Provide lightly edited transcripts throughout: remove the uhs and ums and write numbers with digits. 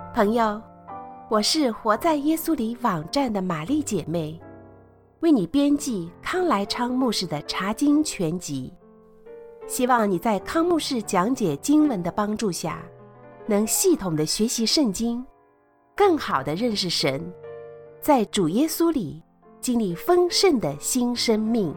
朋友，我是活在耶稣里网站的玛丽姐妹，为你编辑康来昌牧师的查经全集，希望你在康牧师讲解经文的帮助下，能系统的学习圣经，更好的认识神，在主耶稣里经历丰盛的新生命。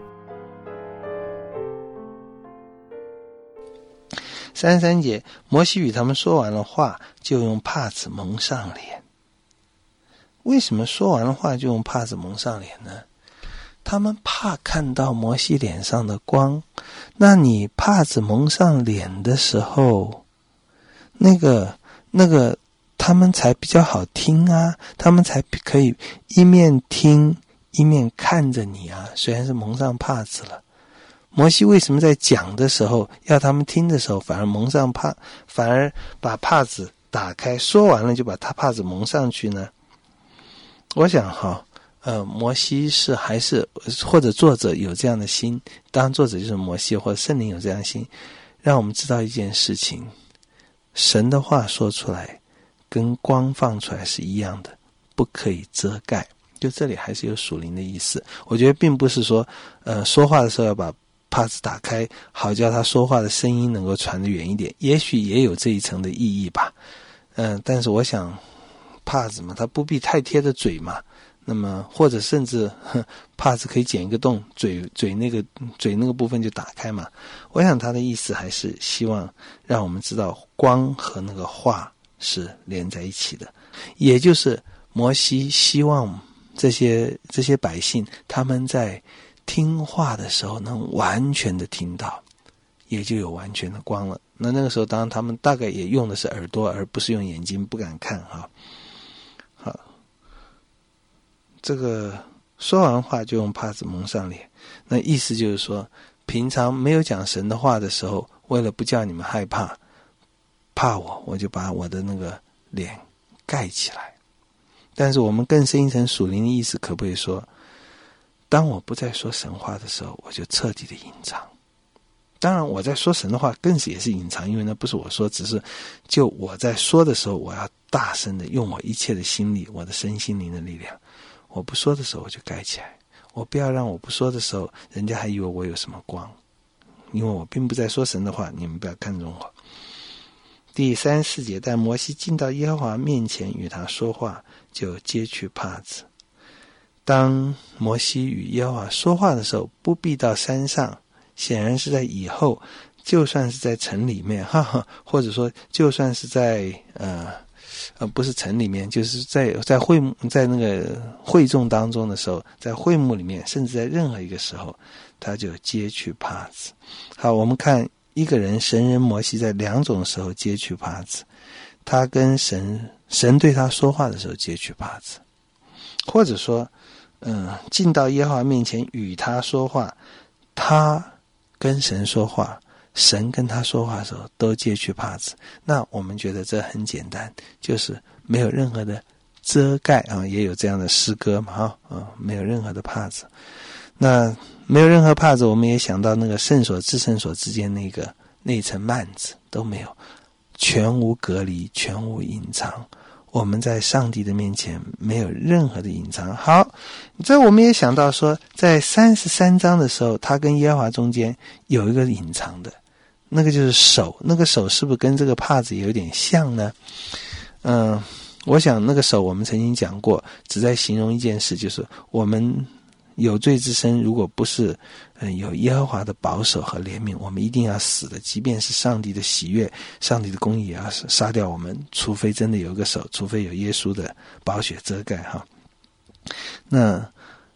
33节，摩西与他们说完了话，就用帕子蒙上脸。为什么说完了话就用帕子蒙上脸呢？他们怕看到摩西脸上的光。那你帕子蒙上脸的时候，那个他们才比较好听啊，他们才可以一面听一面看着你啊，虽然是蒙上帕子了。摩西为什么在讲的时候要他们听的时候反而把帕子打开，说完了就把他帕子蒙上去呢？我想摩西是还是或者作者有这样的心，当然作者就是摩西或者圣灵有这样的心，让我们知道一件事情，神的话说出来跟光放出来是一样的，不可以遮盖。就这里还是有属灵的意思。我觉得并不是说说话的时候要把帕子打开，好叫他说话的声音能够传得远一点，也许也有这一层的意义吧。但是我想帕子嘛，它不必太贴着嘴嘛，那么或者甚至帕子可以剪一个洞，嘴那个部分就打开嘛。我想他的意思还是希望让我们知道光和那个话是连在一起的，也就是摩西希望这些百姓他们在听话的时候能完全的听到，也就有完全的光了。那个时候当然他们大概也用的是耳朵，而不是用眼睛，不敢看哈。好，这个说完话就用帕子蒙上脸，那意思就是说，平常没有讲神的话的时候，为了不叫你们害怕我就把我的那个脸盖起来。但是我们更深一层属灵的意思，可不可以说，当我不再说神话的时候，我就彻底的隐藏。当然我在说神的话更是也是隐藏，因为那不是我说，只是就我在说的时候，我要大声的用我一切的心力，我的身心灵的力量。我不说的时候我就盖起来，我不要让我不说的时候人家还以为我有什么光，因为我并不在说神的话，你们不要看重我。第34节，但摩西进到耶和华面前与他说话，就揭去帕子。当摩西与耶和华说话的时候，不必到山上，显然是在以后，就算是在城里面或者说就算是在不是城里面，就是在会幕，在那个会众当中的时候，在会幕里面，甚至在任何一个时候，他就揭去帕子。好，我们看一个人神人摩西在两种时候揭去帕子，他跟神对他说话的时候揭去帕子，或者说进到耶和华面前与他说话，他跟神说话，神跟他说话的时候都揭去帕子。那我们觉得这很简单，就是没有任何的遮盖啊，也有这样的诗歌嘛没有任何的帕子。那没有任何帕子，我们也想到那个圣所至圣所之间那层幔子都没有，全无隔离，全无隐藏。我们在上帝的面前没有任何的隐藏。好，这我们也想到说，在33章的时候，他跟耶和华中间有一个隐藏的，那个就是手。那个手是不是跟这个帕子也有点像呢？我想那个手我们曾经讲过，只在形容一件事，就是我们有罪之身，如果不是有耶和华的保守和怜悯，我们一定要死的。即便是上帝的喜悦，上帝的公义也要杀掉我们，除非真的有一个手，除非有耶稣的宝血遮盖哈。那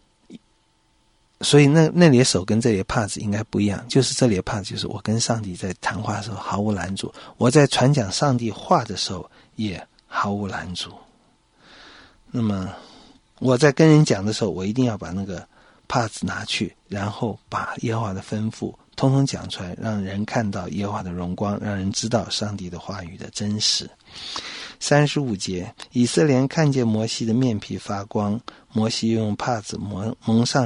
所以那里的手跟这里的帕子应该不一样，就是这里的帕子就是我跟上帝在谈话的时候毫无拦阻，我在传讲上帝话的时候也毫无拦阻。那么我在跟人讲的时候，我一定要把那个帕子拿去，然后把耶和华的吩咐通通讲出来，让人看到耶和华的荣光，让人知道上帝的话语的真实。35节，以色列人看见摩西的面皮发光，摩西用帕子蒙上脸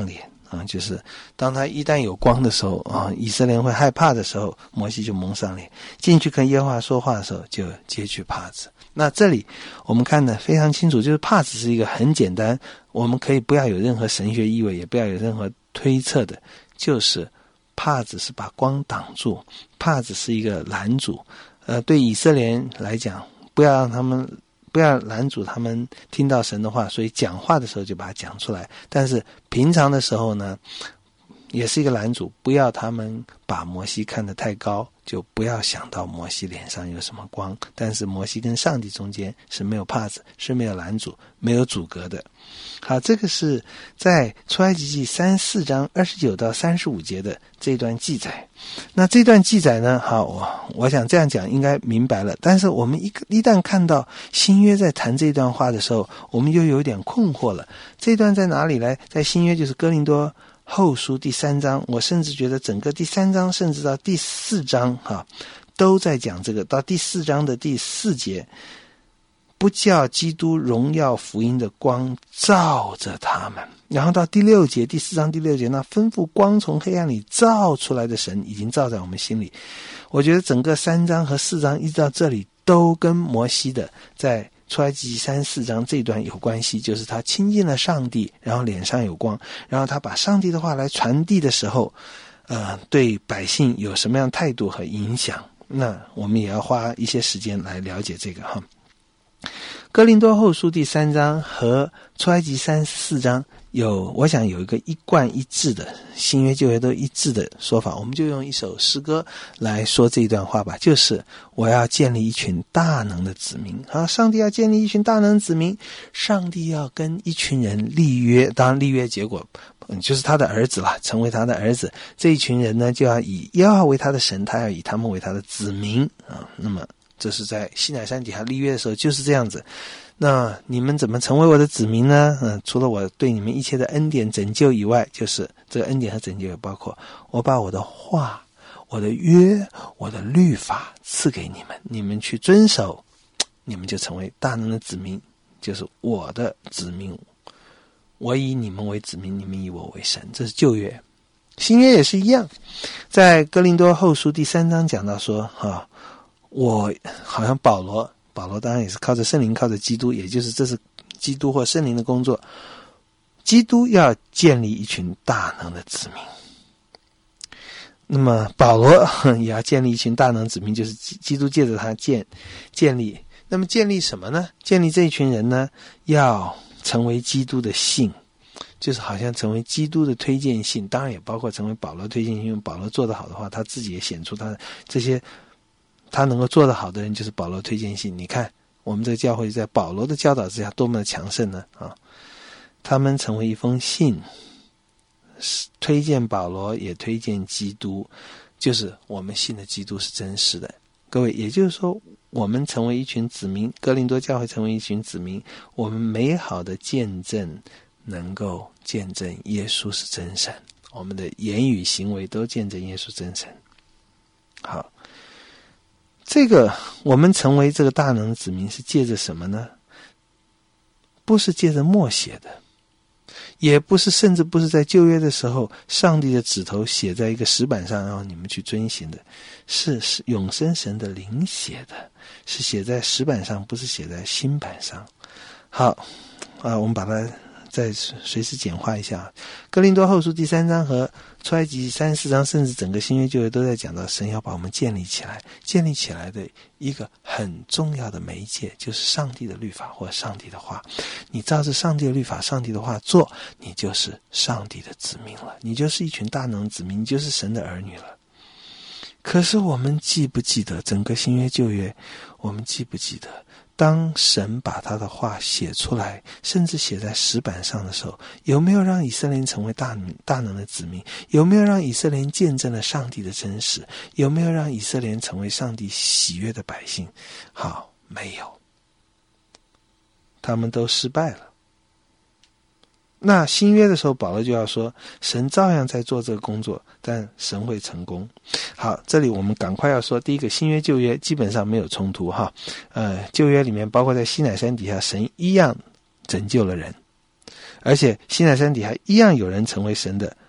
就是当他一旦有光的时候以色列人会害怕的时候，摩西就蒙上脸，进去跟耶和华说话的时候就揭去帕子。那这里我们看得非常清楚，就是帕子是一个很简单，我们可以不要有任何神学意味，也不要有任何推测的，就是帕子是把光挡住，帕子是一个拦阻。对以色列人来讲，不要拦阻他们听到神的话，所以讲话的时候就把它讲出来。但是平常的时候呢，也是一个拦阻，不要他们把摩西看得太高，就不要想到摩西脸上有什么光。但是摩西跟上帝中间是没有帕子，是没有拦阻，没有阻隔的。好，这个是在出埃及记34章29到35节的这段记载。那这段记载呢，好，我想这样讲应该明白了。但是我们一旦看到新约在谈这段话的时候，我们就有点困惑了。这段在哪里来？在新约就是哥林多后书第3章，我甚至觉得整个第3章甚至到第4章都在讲这个。到第4章的第4节，不叫基督荣耀福音的光照着他们。然后到第6节，第4章第6节，那吩咐光从黑暗里照出来的神已经照在我们心里。我觉得整个3章和4章一直到这里都跟摩西的在出埃及记3、4章这段有关系，就是他亲近了上帝，然后脸上有光，然后他把上帝的话来传递的时候，对百姓有什么样的态度和影响。那我们也要花一些时间来了解这个哥林多后书第3章和出埃及3、4章我想有一个一贯一致的，新约旧约都一致的说法。我们就用一首诗歌来说这一段话吧，就是我要建立一群大能的子民。上帝要建立一群大能的子民，上帝要跟一群人立约，当然立约结果就是他的儿子了，成为他的儿子。这一群人呢，就要以耶和华为他的神，他要以他们为他的子民那么这是在西乃山底下立约的时候就是这样子。那你们怎么成为我的子民呢？除了我对你们一切的恩典拯救以外，就是这个恩典和拯救也包括我把我的话、我的约、我的律法赐给你们，你们去遵守，你们就成为大能的子民，就是我的子民。我以你们为子民，你们以我为神。这是旧约。新约也是一样，在哥林多后书第3章讲到说我好像保罗当然也是靠着圣灵，靠着基督，也就是这是基督或圣灵的工作。基督要建立一群大能的子民，那么保罗也要建立一群大能子民，就是基督借着他建立。那么建立什么呢？建立这一群人呢，要成为基督的信，就是好像成为基督的推荐信，当然也包括成为保罗推荐信。因为保罗做得好的话，他自己也显出他的这些他能够做得好的人，就是保罗推荐信。你看我们这个教会在保罗的教导之下多么的强盛呢他们成为一封信，推荐保罗也推荐基督，就是我们信的基督是真实的。各位，也就是说我们成为一群子民，哥林多教会成为一群子民，我们美好的见证能够见证耶稣是真神，我们的言语行为都见证耶稣真神。好，这个我们成为这个大能的子民是借着什么呢？不是借着默写的，也不是，甚至不是在旧约的时候上帝的指头写在一个石板上然后你们去遵行的，是永生神的灵写的，是写在石板上，不是写在心板上。好我们把它再随时简化一下。哥林多后书第3章和出埃及3、4章，甚至整个新约旧约都在讲到神要把我们建立起来。建立起来的一个很重要的媒介就是上帝的律法或上帝的话。你照着上帝的律法、上帝的话做，你就是上帝的子民了，你就是一群大能子民，你就是神的儿女了。可是我们记不记得整个新约旧约，我们记不记得当神把他的话写出来，甚至写在石板上的时候，有没有让以色列人成为大能的子民？有没有让以色列人见证了上帝的真实？有没有让以色列人成为上帝喜悦的百姓？好，没有，他们都失败了。那新约的时候，保罗就要说神照样在做这个工作，但神会成功。好，这里我们赶快要说，第一个，新约旧约基本上没有冲突旧约里面包括在西乃山底下，神一样拯救了人，而且西乃山底下一样有人成为神的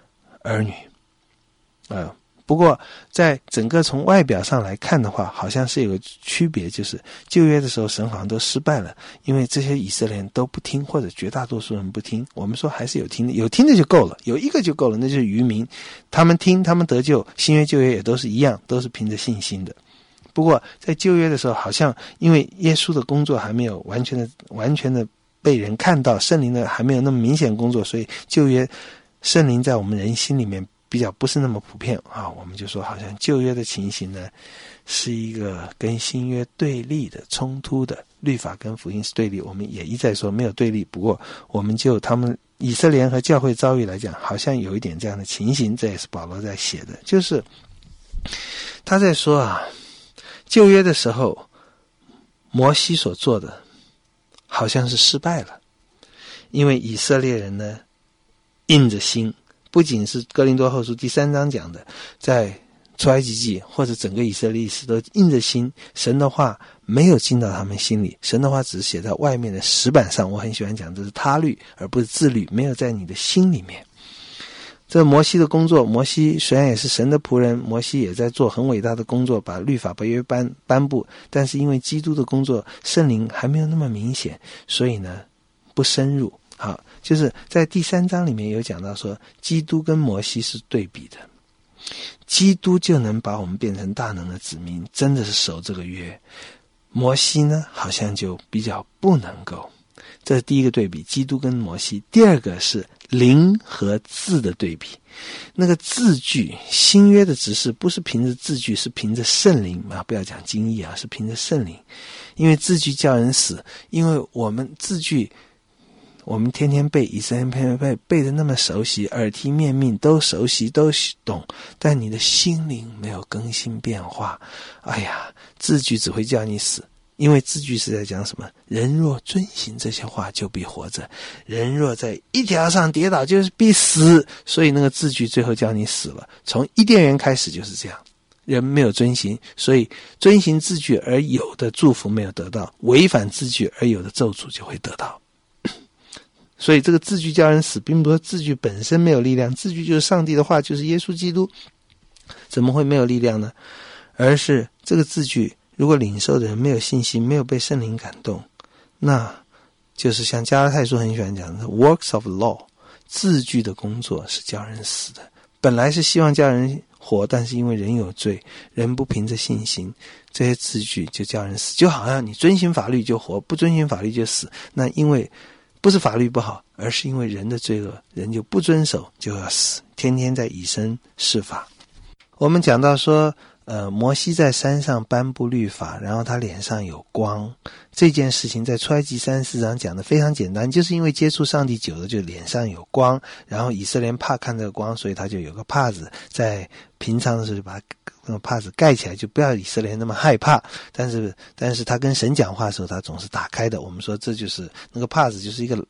儿女。不过在整个从外表上来看的话，好像是有个区别，就是旧约的时候神好像都失败了，因为这些以色列人都不听，或者绝大多数人不听。我们说还是有听的，有听的就够了，有一个就够了，那就是渔民，他们听，他们得救。新约旧约也都是一样，都是凭着信心的。不过在旧约的时候，好像因为耶稣的工作还没有完全的被人看到，圣灵的还没有那么明显工作，所以旧约圣灵在我们人心里面比较不是那么普遍啊。我们就说好像旧约的情形呢，是一个跟新约对立的、冲突的，律法跟福音是对立。我们也一再说没有对立，不过我们就他们以色列和教会遭遇来讲，好像有一点这样的情形。这也是保罗在写的，就是他在说旧约的时候摩西所做的好像是失败了，因为以色列人呢硬着心，不仅是哥林多后书第3章讲的，在出埃及记或者整个以色列历史都硬着心，神的话没有进到他们心里，神的话只是写在外面的石板上。我很喜欢讲这是他律而不是自律，没有在你的心里面。这摩西的工作，摩西虽然也是神的仆人，摩西也在做很伟大的工作，把律法把约颁布，但是因为基督的工作圣灵还没有那么明显，所以呢不深入。好，就是在第3章里面有讲到说，基督跟摩西是对比的，基督就能把我们变成大能的子民，真的是守这个约。摩西呢好像就比较不能够，这是第一个对比，基督跟摩西。第二个是灵和字的对比，那个字句，新约的指示不是凭着字句，是凭着圣灵不要讲经义是凭着圣灵。因为字句叫人死，因为我们字句我们天天背，以色列人背得那么熟悉，耳提面命都熟悉都懂，但你的心灵没有更新变化，字句只会叫你死。因为字句是在讲什么？人若遵行这些话，就必活着；人若在一条上跌倒，就是必死。所以那个字句最后叫你死了。从伊甸园开始就是这样，人没有遵行，所以遵行字句而有的祝福没有得到，违反字句而有的咒诅就会得到。所以这个字句叫人死，并不是字句本身没有力量，字句就是上帝的话，就是耶稣基督，怎么会没有力量呢？而是这个字句如果领受的人没有信心，没有被圣灵感动，那就是像加拉太书很喜欢讲的 works of law， 字句的工作是叫人死的。本来是希望叫人活，但是因为人有罪，人不凭着信心，这些字句就叫人死。就好像你遵行法律就活，不遵行法律就死。那因为不是法律不好，而是因为人的罪恶，人就不遵守就要死，天天在以身试法。我们讲到说摩西在山上颁布律法，然后他脸上有光，这件事情在出埃及34章讲的非常简单，就是因为接触上帝久了就脸上有光，然后以色列人怕看这个光，所以他就有个帕子，在平常的时候就把那个帕子盖起来，就不要以色列人那么害怕。但是他跟神讲话的时候他总是打开的。我们说这就是那个帕子，就是一个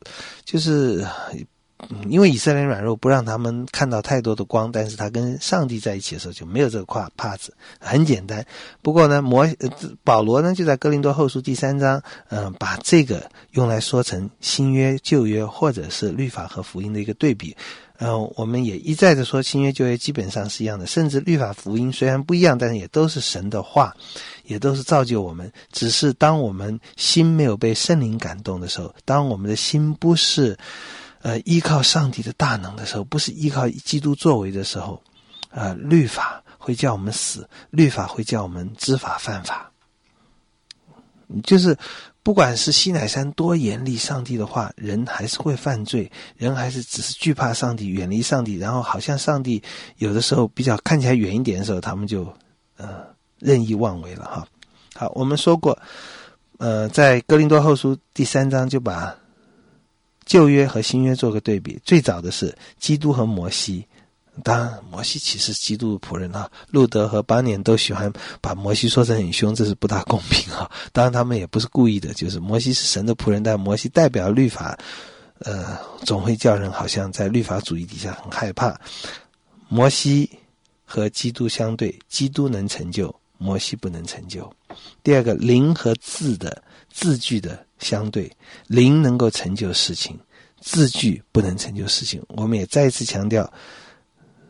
因为以色列人软弱，不让他们看到太多的光，但是他跟上帝在一起的时候就没有这个帕子，很简单。不过呢保罗呢就在哥林多后书第3章把这个用来说成新约旧约或者是律法和福音的一个对比。我们也一再的说新约旧约基本上是一样的，甚至律法福音虽然不一样，但是也都是神的话，也都是造就我们。只是当我们心没有被圣灵感动的时候，当我们的心不是依靠上帝的大能的时候，不是依靠基督作为的时候，律法会叫我们死，律法会叫我们知法犯法。就是不管是西乃山多严厉上帝的话，人还是会犯罪，人还是只是惧怕上帝，远离上帝，然后好像上帝有的时候比较看起来远一点的时候，他们就任意妄为了哈。好，我们说过在哥林多后书第3章就把旧约和新约做个对比。最早的是基督和摩西，当然摩西其实是基督的仆人路德和巴年都喜欢把摩西说成很凶，这是不大公平当然他们也不是故意的，就是摩西是神的仆人，但摩西代表律法总会叫人好像在律法主义底下很害怕。摩西和基督相对，基督能成就，摩西不能成就。第二个，灵和字句的相对，灵能够成就事情，字句不能成就事情。我们也再一次强调，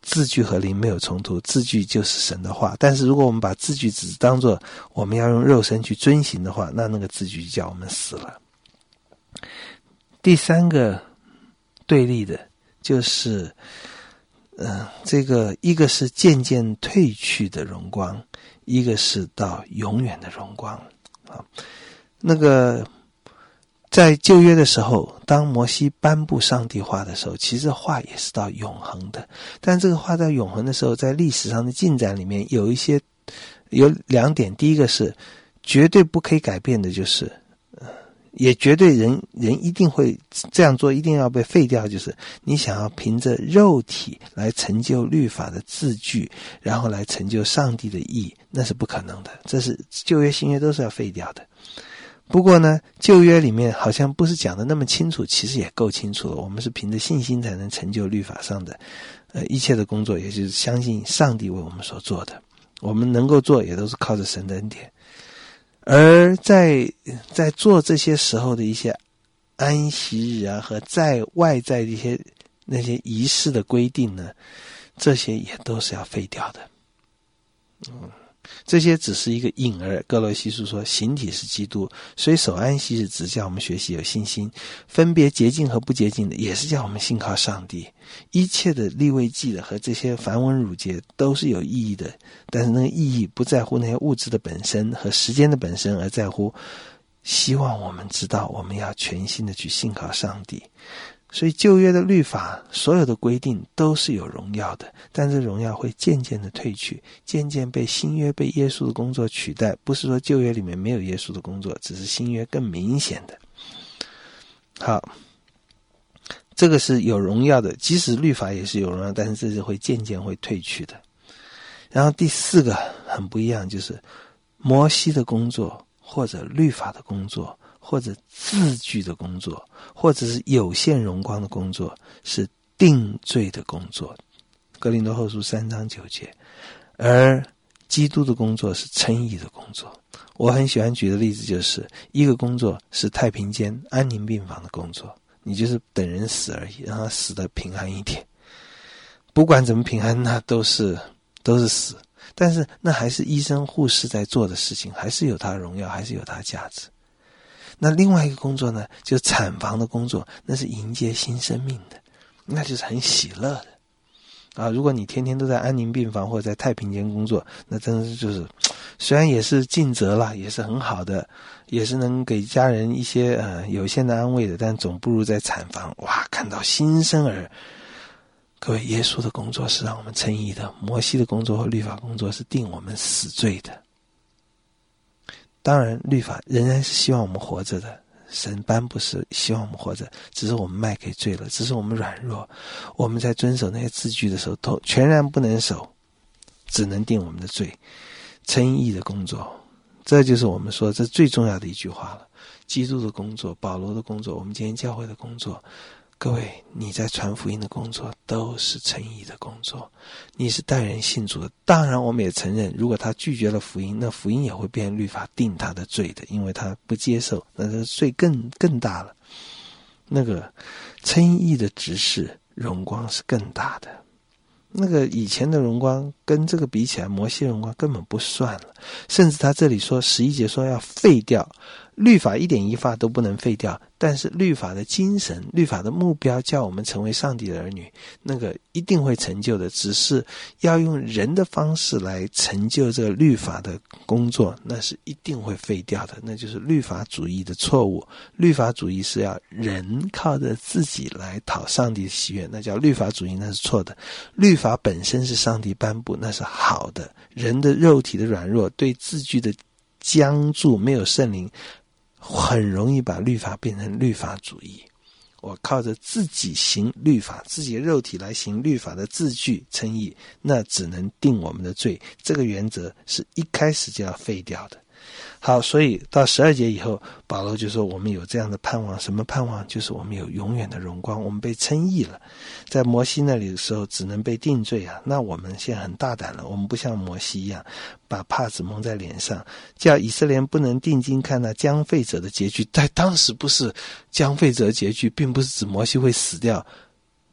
字句和灵没有冲突，字句就是神的话。但是如果我们把字句只当作我们要用肉身去遵行的话，那个字句就叫我们死了。第三个对立的就是这个一个是渐渐褪去的荣光，一个是到永远的荣光啊。那个在旧约的时候，当摩西颁布上帝话的时候，其实话也是到永恒的。但这个话到永恒的时候，在历史上的进展里面有两点。第一个是绝对不可以改变的，就是也绝对人一定会这样做，一定要被废掉，就是你想要凭着肉体来成就律法的字句，然后来成就上帝的义，那是不可能的。这是旧约新约都是要废掉的。不过呢，旧约里面好像不是讲的那么清楚，其实也够清楚了。我们是凭着信心才能成就律法上的一切的工作，也就是相信上帝为我们所做的。我们能够做也都是靠着神的恩典。而在做这些时候的一些安息日啊，和在外在的那些仪式的规定呢，这些也都是要废掉的。这些只是一个引儿。哥罗西书说，形体是基督，所以守安息日只叫我们学习有信心，分别洁净和不洁净的，也是叫我们信靠上帝。一切的利未记的和这些繁文缛节都是有意义的，但是那个意义不在乎那些物质的本身和时间的本身，而在乎希望我们知道我们要全心的去信靠上帝。所以旧约的律法所有的规定都是有荣耀的，但是荣耀会渐渐的褪去，渐渐被新约被耶稣的工作取代。不是说旧约里面没有耶稣的工作，只是新约更明显的。好，这个是有荣耀的，即使律法也是有荣耀，但是这是会渐渐会褪去的。然后第四个很不一样，就是摩西的工作或者律法的工作或者字句的工作，或者是有限荣光的工作，是定罪的工作。哥林多后书3章9节。而基督的工作是称义的工作。我很喜欢举的例子就是一个工作是太平间安宁病房的工作，你就是等人死而已，让他死得平安一点。不管怎么平安，那都是死，但是那还是医生护士在做的事情，还是有它的荣耀，还是有它的价值。那另外一个工作呢，就是产房的工作，那是迎接新生命的，那就是很喜乐的啊！如果你天天都在安宁病房或者在太平间工作，那真的就是虽然也是尽责啦，也是很好的，也是能给家人一些有限的安慰的，但总不如在产房哇看到新生儿。各位，耶稣的工作是让我们称义的，摩西的工作和律法工作是定我们死罪的。当然律法仍然是希望我们活着的，神颁布是希望我们活着，只是我们卖给罪了，只是我们软弱，我们在遵守那些字句的时候都全然不能守，只能定我们的罪。称义的工作，这就是我们说这最重要的一句话了。基督的工作，保罗的工作，我们今天教会的工作，各位，你在传福音的工作都是称义的工作，你是带人信主的。当然我们也承认，如果他拒绝了福音，那福音也会变律法定他的罪的，因为他不接受，那这罪更大了。那个称义的执事荣光是更大的，那个以前的荣光跟这个比起来，摩西荣光根本不算了。甚至他这里说11节说要废掉律法，一点一法都不能废掉，但是律法的精神，律法的目标叫我们成为上帝的儿女，那个一定会成就的，只是要用人的方式来成就这个律法的工作，那是一定会废掉的，那就是律法主义的错误。律法主义是要人靠着自己来讨上帝的喜悦，那叫律法主义，那是错的。律法本身是上帝颁布，那是好的。人的肉体的软弱，对字句的僵住，没有圣灵，很容易把律法变成律法主义。我靠着自己行律法，自己的肉体来行律法的字句称义，那只能定我们的罪。这个原则是一开始就要废掉的。好，所以到12节以后，保罗就说我们有这样的盼望。什么盼望？就是我们有永远的荣光，我们被称义了。在摩西那里的时候只能被定罪啊，那我们现在很大胆了，我们不像摩西一样把帕子蒙在脸上，叫以色列人不能定睛看那将废者的结局。但当时不是将废者的结局，并不是指摩西会死掉，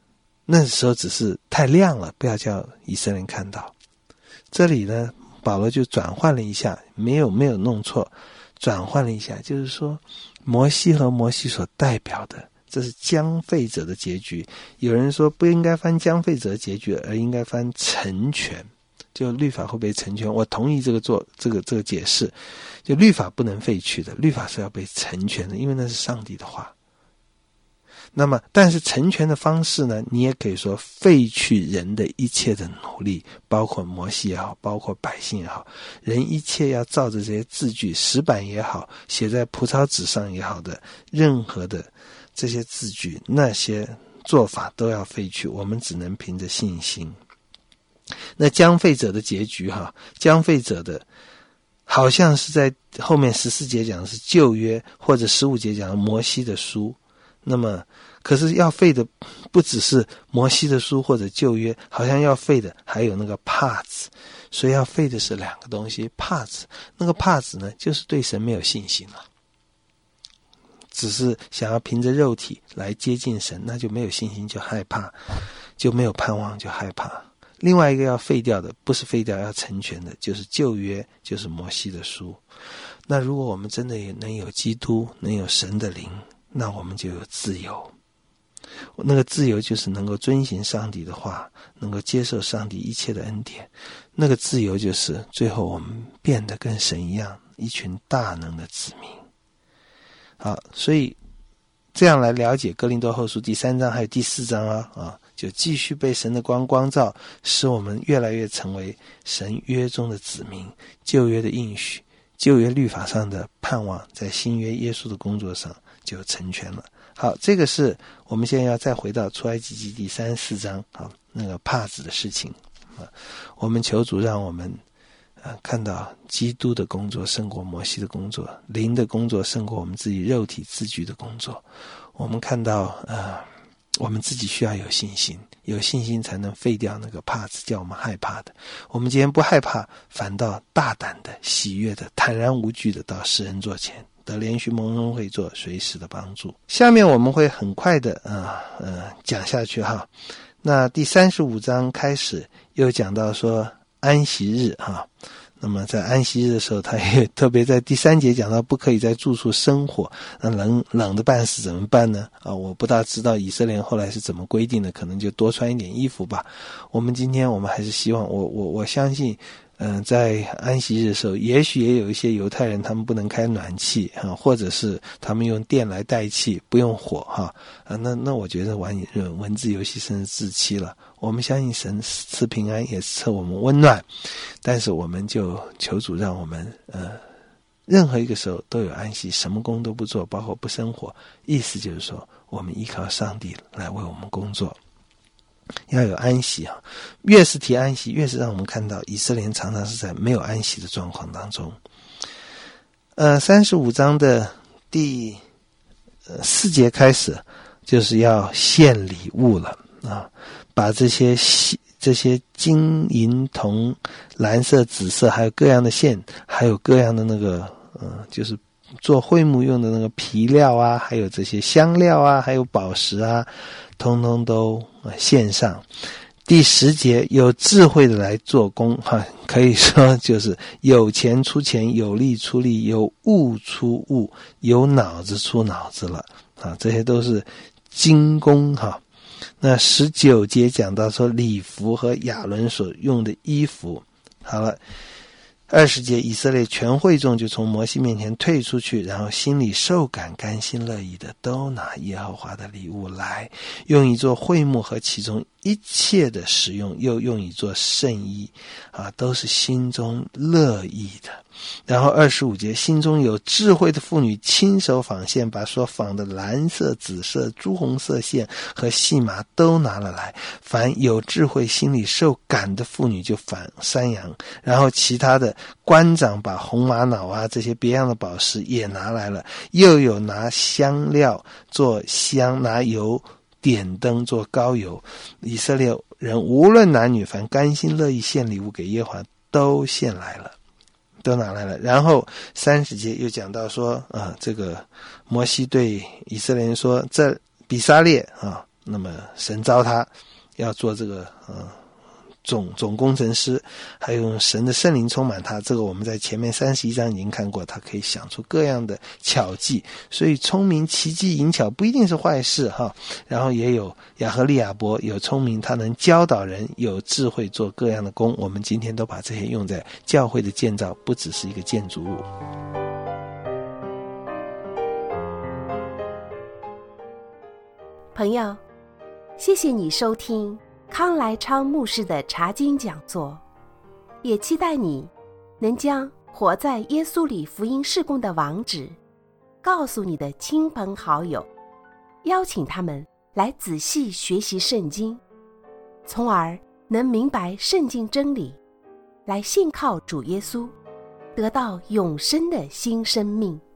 那时候只是太亮了，不要叫以色列人看到。这里呢，保罗就转换了一下，没有弄错，转换了一下，就是说摩西和摩西所代表的，这是将废者的结局。有人说不应该翻将废者的结局，而应该翻成全，就律法会被成全。我同意这个解释，就律法不能废去的，律法是要被成全的，因为那是上帝的话。那么但是成全的方式呢，你也可以说废去人的一切的努力，包括摩西也好，包括百姓也好，人一切要照着这些字句，石板也好，写在蒲草纸上也好的任何的这些字句，那些做法都要废去，我们只能凭着信心。那将废者的结局将废者的好像是在后面14节讲的是旧约，或者15节讲的摩西的书。那么可是要废的不只是摩西的书或者旧约，好像要废的还有那个帕子。所以要废的是两个东西，帕子，那个帕子呢，就是对神没有信心了，只是想要凭着肉体来接近神，那就没有信心，就害怕，就没有盼望，就害怕。另外一个要废掉的，不是废掉，要成全的，就是旧约，就是摩西的书。那如果我们真的也能有基督，能有神的灵，那我们就有自由。那个自由就是能够遵行上帝的话，能够接受上帝一切的恩典。那个自由就是最后我们变得跟神一样，一群大能的子民。好，所以这样来了解哥林多后书第3章还有第4章就继续被神的光照，使我们越来越成为神约中的子民，旧约的应许，旧约律法上的盼望，在新约耶稣的工作上就成全了。好，这个是我们现在要再回到出埃及记第34章那个帕子的事情我们求主让我们看到基督的工作胜过摩西的工作，灵的工作胜过我们自己肉体自居的工作。我们看到我们自己需要有信心，有信心才能废掉那个帕子，叫我们害怕的。我们今天不害怕，反倒大胆的、喜悦的、坦然无惧的到世人座前，得连续蒙恩惠作随时的帮助。下面我们会很快的讲下去那第35章开始又讲到说安息日那么在安息日的时候，他也特别在第3节讲到不可以在住处生火，那冷的半死怎么办呢？我不大知道以色列后来是怎么规定的，可能就多穿一点衣服吧。我们今天还是希望我相信在安息日的时候，也许也有一些犹太人他们不能开暖气或者是他们用电来代替，不用火那我觉得玩文字游戏甚至自欺了。我们相信神赐平安，也赐我们温暖，但是我们就求主让我们任何一个时候都有安息，什么工都不做，包括不生火。意思就是说，我们依靠上帝来为我们工作，要有安息越是提安息，越是让我们看到以色列人常常是在没有安息的状况当中。35章的第4节开始，就是要献礼物了把这些金银铜蓝色紫色还有各样的线，还有各样的那个就是做会幕用的那个皮料还有这些香料还有宝石通通都献上。第10节，有智慧的来做工可以说就是有钱出钱，有力出力，有物出物，有脑子出脑子了这些都是精工那19节讲到说礼服和亚伦所用的衣服。好了，20节，以色列全会众就从摩西面前退出去，然后心里受感，甘心乐意的都拿耶和华的礼物来，用以做会幕和其中一切的使用，又用以做圣衣都是心中乐意的。然后25节，心中有智慧的妇女亲手纺线，把所纺的蓝色、紫色、朱红色线和细麻都拿了来。凡有智慧心里受感的妇女就纺山羊，然后其他的官长把红玛瑙这些别样的宝石也拿来了，又有拿香料做香，拿油点灯做膏油。以色列人无论男女，凡甘心乐意献礼物给耶和华，都献来了，都拿来了。然后30节又讲到说这个摩西对以色列人说，这比撒列那么神召他要做这个总工程师，还有用神的圣灵充满他，这个我们在前面31章已经看过，他可以想出各样的巧计，所以聪明、奇技、淫巧不一定是坏事哈。然后也有亚和利亚伯，有聪明，他能教导人，有智慧做各样的工。我们今天都把这些用在教会的建造，不只是一个建筑物。 朋友，谢谢你收听康来昌牧师的查经讲座，也期待你能将活在耶稣里福音事工的网址告诉你的亲朋好友，邀请他们来仔细学习圣经，从而能明白圣经真理，来信靠主耶稣，得到永生的新生命。